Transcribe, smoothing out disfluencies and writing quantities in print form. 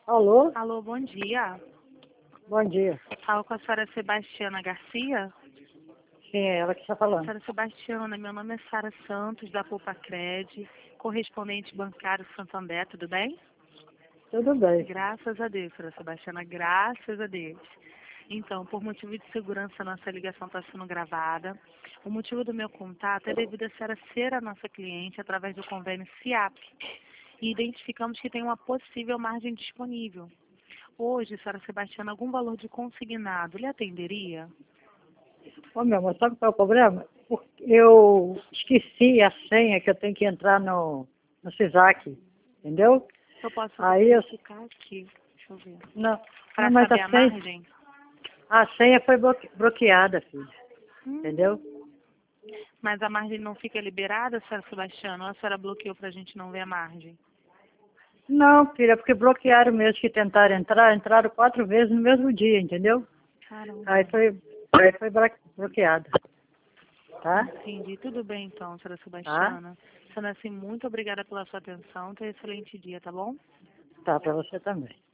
Alô? Alô, bom dia. Bom dia. Falo com a senhora Sebastiana Garcia. Sim, é ela que está falando. Senhora Sebastiana, meu nome é Sara Santos, da Poupa Cred, correspondente bancário Santander, tudo bem? Tudo bem. Graças a Deus, senhora Sebastiana, graças a Deus. Então, por motivo de segurança, nossa ligação está sendo gravada. O motivo do meu contato é devido a senhora ser a nossa cliente através do convênio CIAP. E identificamos que tem uma possível margem disponível. Hoje, senhora Sebastiana, algum valor de consignado lhe atenderia? Ô, meu amor, sabe qual é o problema? Eu esqueci a senha que eu tenho que entrar no CISAC, entendeu? Eu posso Aí eu... verificar aqui. Deixa eu ver. Não, Para não, mas saber a margem? a senha foi bloqueada, filho. Hum, Entendeu? Mas a margem não fica liberada, senhora Sebastiana? Ou a senhora bloqueou para a gente não ver a margem? Não, filha, porque bloquearam mesmo que tentaram entrar, entraram 4 vezes no mesmo dia, entendeu? Caramba. Aí foi bloqueada, tá? Entendi. Tudo bem então, senhora Tá? Sebastiana. Senhora, assim, muito obrigada pela sua atenção. Tenha um excelente dia, tá bom? Tá, pra você também.